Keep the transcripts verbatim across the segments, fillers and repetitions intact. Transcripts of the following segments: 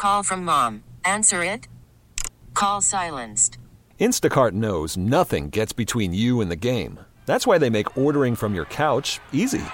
call from mom. Answer it. Call silenced. Instacart knows nothing gets between you and the game. That's why they make ordering from your couch easy.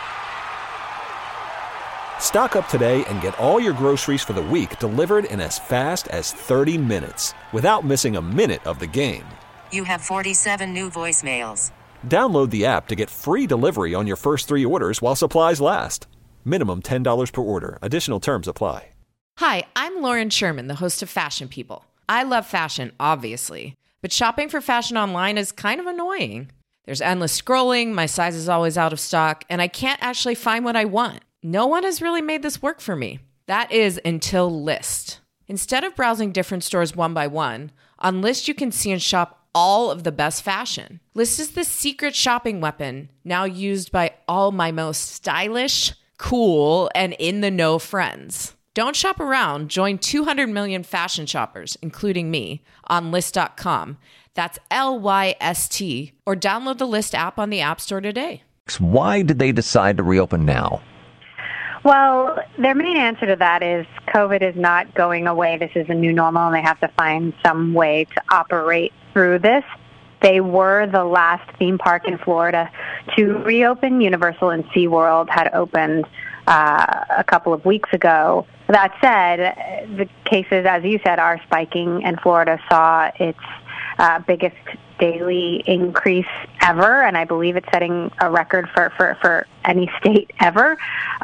Stock up today and get all your groceries for the week delivered in as fast as thirty minutes without missing a minute of the game. You have forty-seven new voicemails. Download the app to get free delivery on your first three orders while supplies last. Minimum ten dollars per order. Additional terms apply. Hi, I'm Lauren Sherman, the host of Fashion People. I love fashion, obviously, but shopping for fashion online is kind of annoying. There's endless scrolling, my size is always out of stock, and I can't actually find what I want. No one has really made this work for me. That is until Lyst. Instead of browsing different stores one by one, on Lyst you can see and shop all of the best fashion. Lyst is the secret shopping weapon now used by all my most stylish, cool, and in-the-know friends. Don't shop around. Join two hundred million fashion shoppers, including me, on Lyst dot com. That's L Y S T. Or download the Lyst app on the App Store today. Why did they decide to reopen now? Well, their main answer to that is COVID is not going away. This is a new normal, and they have to find some way to operate through this. They were the last theme park in Florida to reopen. Universal and SeaWorld had opened uh, a couple of weeks ago. That said, the cases, as you said, are spiking, and Florida saw its uh, biggest daily increase ever, and I believe it's setting a record for, for, for any state ever.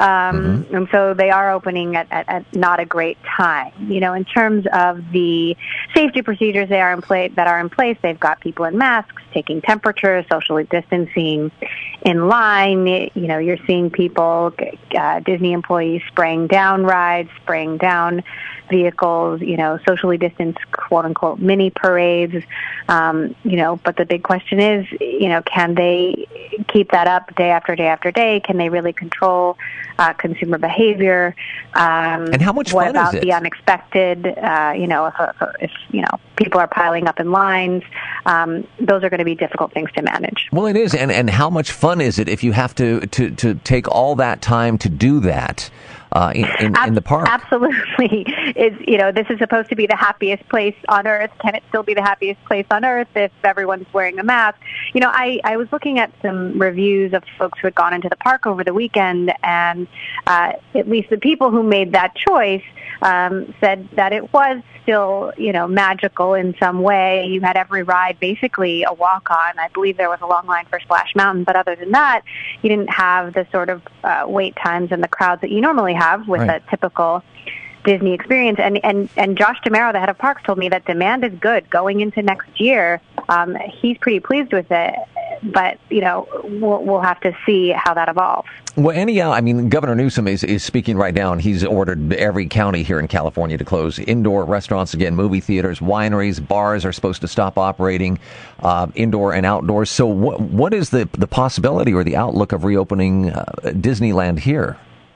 Um, mm-hmm. And so they are opening at, at, at not a great time. You know, in terms of the safety procedures they are in place that are in place, they've got people in masks, taking temperatures, socially distancing in line. You know, you're seeing people, uh, Disney employees spraying down rides, spraying down vehicles, you know, socially distanced, quote-unquote, mini parades, um, you know, but the big question is, you know, can they keep that up day after day after day? Can they really control uh, consumer behavior? Um, and how much what fun about is it? the unexpected? Uh, you know, if, if, you know, people are piling up in lines, um, those are going to be difficult things to manage. Well, it is. And, and how much fun is it if you have to, to, to take all that time to do that? Uh, in, in, Ab- in the park. Absolutely. Is, you know, this is supposed to be the happiest place on earth. Can it still be the happiest place on earth if everyone's wearing a mask? You know, I, I was looking at some reviews of folks who had gone into the park over the weekend, and uh, at least the people who made that choice um, said that it was still, you know, magical in some way. You had every ride basically a walk-on. I believe there was a long line for Splash Mountain, but other than that, you didn't have the sort of uh, wait times and the crowds that you normally have with right. a typical Disney experience. And, and, and Josh DeMero, the head of parks, told me that demand is good going into next year. Um, he's pretty pleased with it, but, you know, we'll, we'll have to see how that evolves. Well, anyhow, I mean, Governor Newsom is, is speaking right now, and he's ordered every county here in California to close indoor restaurants again, movie theaters, wineries, bars are supposed to stop operating, uh, indoor and outdoors. So what, what is the, the possibility or the outlook of reopening uh, Disneyland here?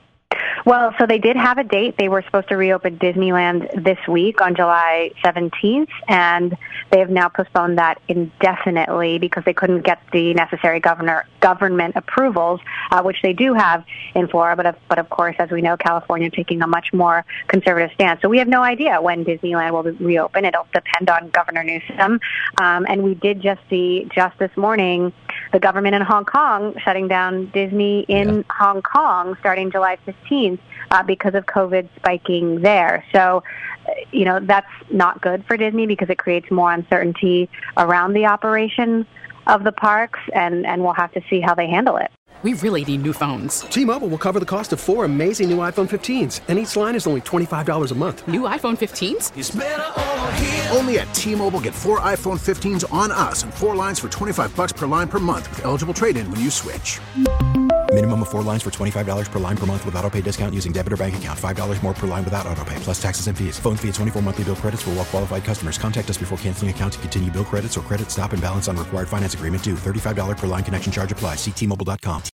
Well, so they did have a date. They were supposed to reopen Disneyland this week on July seventeenth, and they have now postponed that indefinitely because they couldn't get the necessary governor government approvals, uh, which they do have in Florida. But of, but of course, as we know, California taking a much more conservative stance. So we have no idea when Disneyland will reopen. It'll depend on Governor Newsom. Um, and we did just see just this morning the government in Hong Kong shutting down Disney in yeah. Hong Kong starting July fifteenth uh, because of COVID spiking there. So, you know, that's not good for Disney because it creates more uncertainty around the operation of the parks, and, and we'll have to see how they handle it. We really need new phones. T-Mobile will cover the cost of four amazing new iPhone fifteens, and each line is only twenty-five dollars a month. New iPhone fifteens? It's better over here. Only at T-Mobile, get four iPhone fifteens on us and four lines for twenty-five dollars per line per month with eligible trade-in when you switch. Minimum of four lines for twenty-five dollars per line per month with autopay discount using debit or bank account. five dollars more per line without autopay, plus taxes and fees. Phone fee at twenty-four monthly bill credits for well-qualified customers. Contact us before canceling account to continue bill credits or credit stop and balance on required finance agreement due. thirty-five dollars per line connection charge applies. See T Mobile dot com.